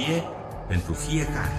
tehnologie pentru fiecare.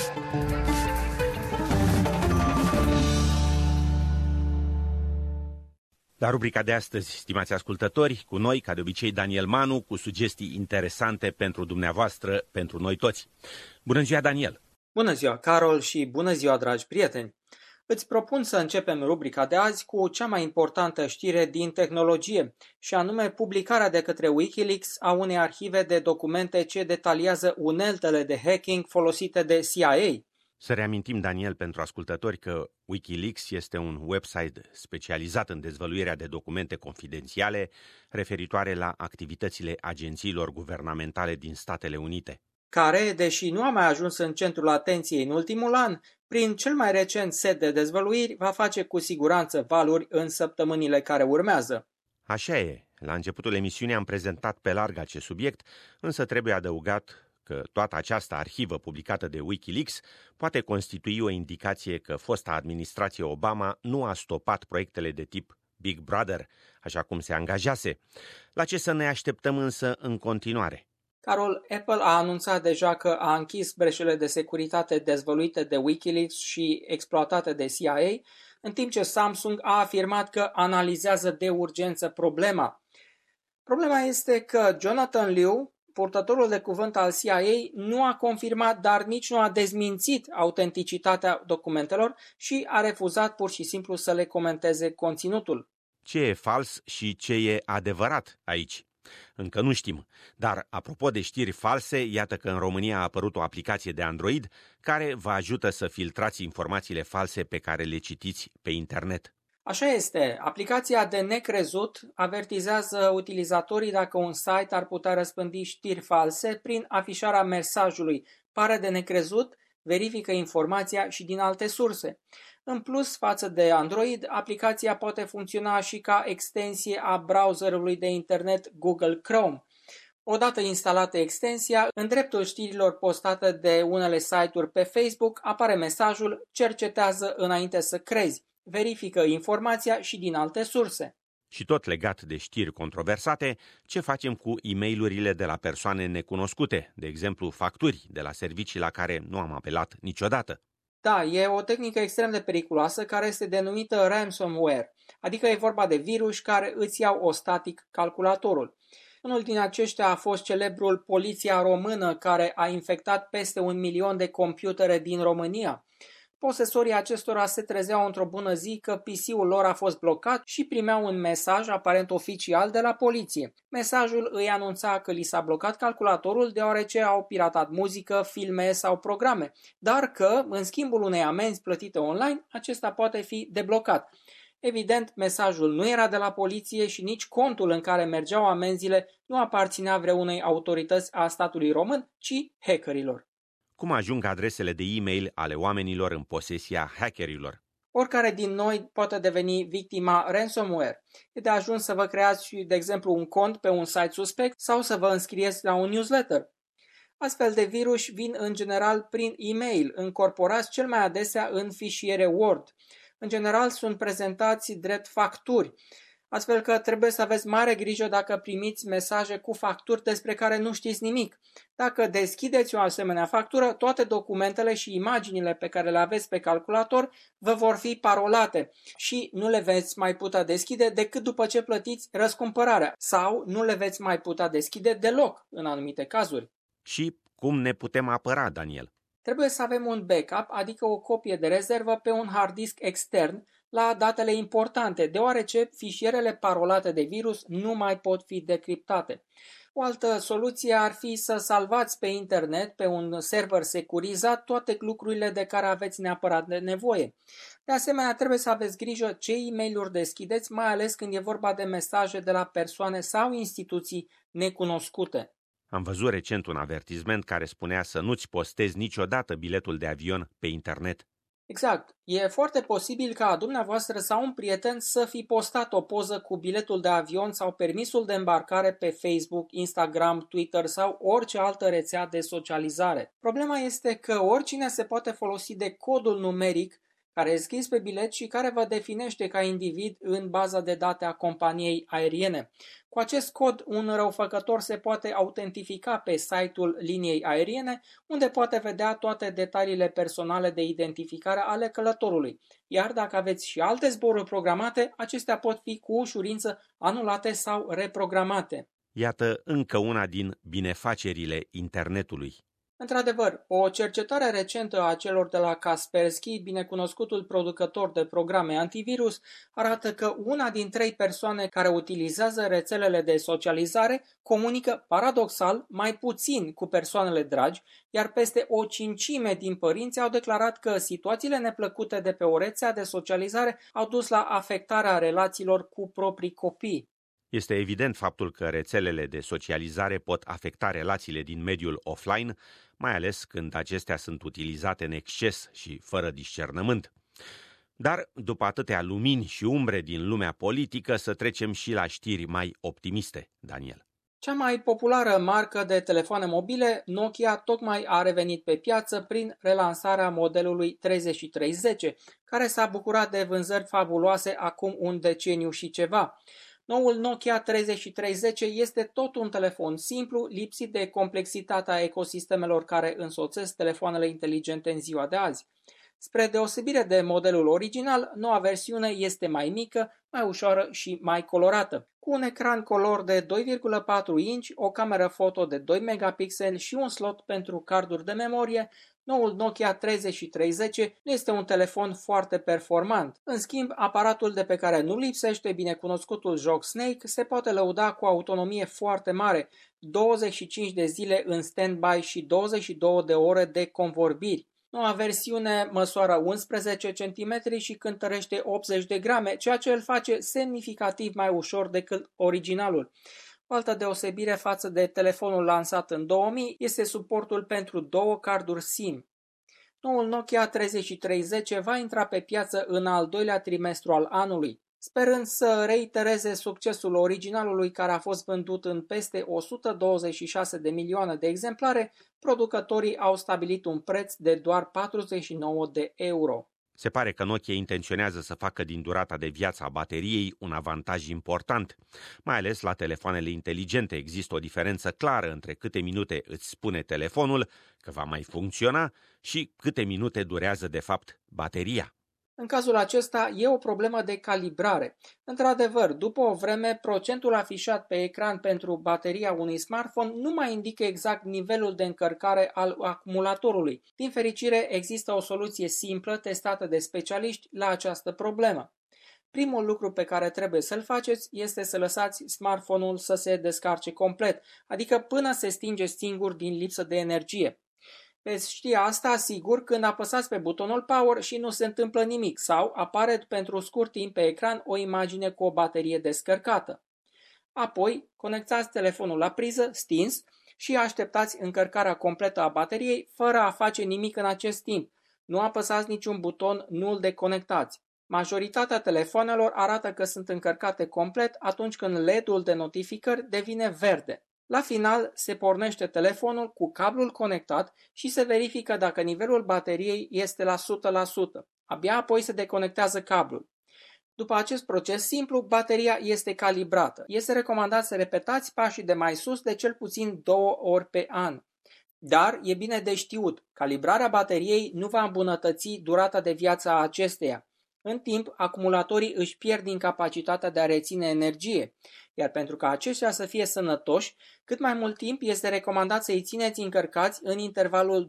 La rubrica de astăzi, stimați ascultători, cu noi, ca de obicei, Daniel Manu, cu sugestii interesante pentru dumneavoastră, pentru noi toți. Bună ziua, Daniel! Bună ziua, Carol, și bună ziua, dragi prieteni! Îți propun să începem rubrica de azi cu cea mai importantă știre din tehnologie, și anume publicarea de către Wikileaks a unei arhive de documente ce detaliază uneltele de hacking folosite de CIA. Să reamintim, Daniel, pentru ascultători că Wikileaks este un website specializat în dezvăluirea de documente confidențiale referitoare la activitățile agențiilor guvernamentale din Statele Unite, care, deși nu a mai ajuns în centrul atenției în ultimul an, prin cel mai recent set de dezvăluiri va face cu siguranță valuri în săptămânile care urmează. Așa e. La începutul emisiunii am prezentat pe larg acest subiect, însă trebuie adăugat că toată această arhivă publicată de Wikileaks poate constitui o indicație că fosta administrație Obama nu a stopat proiectele de tip Big Brother, așa cum se angajase. La ce să ne așteptăm însă în continuare? Carol, Apple a anunțat deja că a închis breșele de securitate dezvăluite de Wikileaks și exploatate de CIA, în timp ce Samsung a afirmat că analizează de urgență problema. Problema este că Jonathan Liu, purtătorul de cuvânt al CIA, nu a confirmat, dar nici nu a dezmințit autenticitatea documentelor și a refuzat pur și simplu să le comenteze conținutul. Ce e fals și ce e adevărat aici? Încă nu știm, dar apropo de știri false, iată că în România a apărut o aplicație de Android care vă ajută să filtrați informațiile false pe care le citiți pe internet. Așa este, aplicația de necrezut avertizează utilizatorii dacă un site ar putea răspândi știri false prin afișarea mesajului "pare de necrezut, verifică informația și din alte surse". În plus, față de Android, aplicația poate funcționa și ca extensie a browserului de internet Google Chrome. Odată instalată extensia, în dreptul știrilor postate de unele site-uri pe Facebook apare mesajul "cercetează înainte să crezi, verifică informația și din alte surse". Și tot legat de știri controversate, ce facem cu e-mail-urile de la persoane necunoscute, de exemplu facturi de la servicii la care nu am apelat niciodată? Da, e o tehnică extrem de periculoasă care este denumită ransomware, adică e vorba de virus care îți iau ostatic calculatorul. Unul din aceștia a fost celebrul Poliția Română, care a infectat peste 1 milion de computere din România. Posesorii acestora se trezeau într-o bună zi că PC-ul lor a fost blocat și primeau un mesaj aparent oficial de la poliție. Mesajul îi anunța că li s-a blocat calculatorul deoarece au piratat muzică, filme sau programe, dar că, în schimbul unei amenzi plătite online, acesta poate fi deblocat. Evident, mesajul nu era de la poliție și nici contul în care mergeau amenziile nu aparținea vreunei autorități a statului român, ci hackerilor. Cum ajung adresele de e-mail ale oamenilor în posesia hackerilor? Oricare din noi poate deveni victima ransomware. E de ajuns să vă creați, de exemplu, un cont pe un site suspect sau să vă înscrieți la un newsletter. Astfel de virus vin în general prin e-mail, încorporați cel mai adesea în fișiere Word. În general sunt prezentați drept facturi, astfel că trebuie să aveți mare grijă dacă primiți mesaje cu facturi despre care nu știți nimic. Dacă deschideți o asemenea factură, toate documentele și imaginile pe care le aveți pe calculator vă vor fi parolate și nu le veți mai putea deschide decât după ce plătiți răscumpărarea sau nu le veți mai putea deschide deloc în anumite cazuri. Și cum ne putem apăra, Daniel? Trebuie să avem un backup, adică o copie de rezervă pe un hard disk extern la datele importante, deoarece fișierele parolate de virus nu mai pot fi decriptate. O altă soluție ar fi să salvați pe internet, pe un server securizat, toate lucrurile de care aveți neapărat nevoie. De asemenea, trebuie să aveți grijă ce e-mail-uri deschideți, mai ales când e vorba de mesaje de la persoane sau instituții necunoscute. Am văzut recent un avertisment care spunea să nu-ți postezi niciodată biletul de avion pe internet. Exact. E foarte posibil ca dumneavoastră sau un prieten să fi postat o poză cu biletul de avion sau permisul de îmbarcare pe Facebook, Instagram, Twitter sau orice altă rețea de socializare. Problema este că oricine se poate folosi de codul numeric care e scris pe bilet și care vă definește ca individ în baza de date a companiei aeriene. Cu acest cod, un răufăcător se poate autentifica pe site-ul liniei aeriene, unde poate vedea toate detaliile personale de identificare ale călătorului. Iar dacă aveți și alte zboruri programate, acestea pot fi cu ușurință anulate sau reprogramate. Iată încă una din binefacerile internetului. Într-adevăr, o cercetare recentă a celor de la Kaspersky, binecunoscutul producător de programe antivirus, arată că una din 3 persoane care utilizează rețelele de socializare comunică, paradoxal, mai puțin cu persoanele dragi, iar peste o cincime din părinți au declarat că situațiile neplăcute de pe o rețea de socializare au dus la afectarea relațiilor cu proprii copii. Este evident faptul că rețelele de socializare pot afecta relațiile din mediul offline, mai ales când acestea sunt utilizate în exces și fără discernământ. Dar, după atâtea lumini și umbre din lumea politică, să trecem și la știri mai optimiste, Daniel. Cea mai populară marcă de telefoane mobile, Nokia, tocmai a revenit pe piață prin relansarea modelului 3310, care s-a bucurat de vânzări fabuloase acum un deceniu și ceva. Noul Nokia 3310 este tot un telefon simplu, lipsit de complexitatea ecosistemelor care însoțesc telefoanele inteligente în ziua de azi. Spre deosebire de modelul original, noua versiune este mai mică, mai ușoară și mai colorată. Cu un ecran color de 2,4 inch, o cameră foto de 2 megapixeli și un slot pentru carduri de memorie, noul Nokia 3310 nu este un telefon foarte performant. În schimb, aparatul de pe care nu lipsește binecunoscutul joc Snake se poate lăuda cu autonomie foarte mare, 25 de zile în stand-by și 22 de ore de convorbiri. Noua versiune măsoară 11 cm și cântărește 80 de grame, ceea ce îl face semnificativ mai ușor decât originalul. O altă deosebire față de telefonul lansat în 2000 este suportul pentru 2 carduri SIM. Noul Nokia 3310 va intra pe piață în al 2-lea trimestru al anului. Sperând să reitereze succesul originalului care a fost vândut în peste 126 de milioane de exemplare, producătorii au stabilit un preț de doar 49 de euro. Se pare că Nokia intenționează să facă din durata de viață a bateriei un avantaj important. Mai ales la telefoanele inteligente există o diferență clară între câte minute îți spune telefonul că va mai funcționa și câte minute durează de fapt bateria. În cazul acesta e o problemă de calibrare. Într-adevăr, după o vreme, procentul afișat pe ecran pentru bateria unui smartphone nu mai indică exact nivelul de încărcare al acumulatorului. Din fericire, există o soluție simplă testată de specialiști la această problemă. Primul lucru pe care trebuie să-l faceți este să lăsați smartphone-ul să se descarce complet, adică până se stinge singur din lipsă de energie. Veți ști asta, sigur, când apăsați pe butonul Power și nu se întâmplă nimic sau apare pentru scurt timp pe ecran o imagine cu o baterie descărcată. Apoi, conectați telefonul la priză, stins, și așteptați încărcarea completă a bateriei fără a face nimic în acest timp. Nu apăsați niciun buton, nu îl deconectați. Majoritatea telefonelor arată că sunt încărcate complet atunci când LED-ul de notificări devine verde. La final, se pornește telefonul cu cablul conectat și se verifică dacă nivelul bateriei este la 100%. Abia apoi se deconectează cablul. După acest proces simplu, bateria este calibrată. Este recomandat să repetați pașii de mai sus de cel puțin 2 ori pe an. Dar e bine de știut, calibrarea bateriei nu va îmbunătăți durata de viață a acesteia. În timp, acumulatorii își pierd din capacitatea de a reține energie, iar pentru ca aceștia să fie sănătoși, cât mai mult timp este recomandat să îi țineți încărcați în intervalul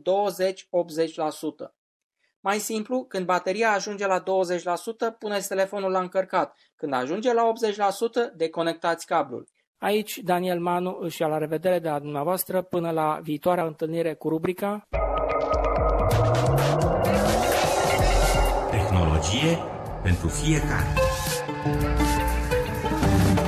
20-80%. Mai simplu, când bateria ajunge la 20%, puneți telefonul la încărcat. Când ajunge la 80%, deconectați cablul. Aici, Daniel Manu își ia la revedere de la dumneavoastră până la viitoarea întâlnire cu rubrica Tehnologie pentru fiecare.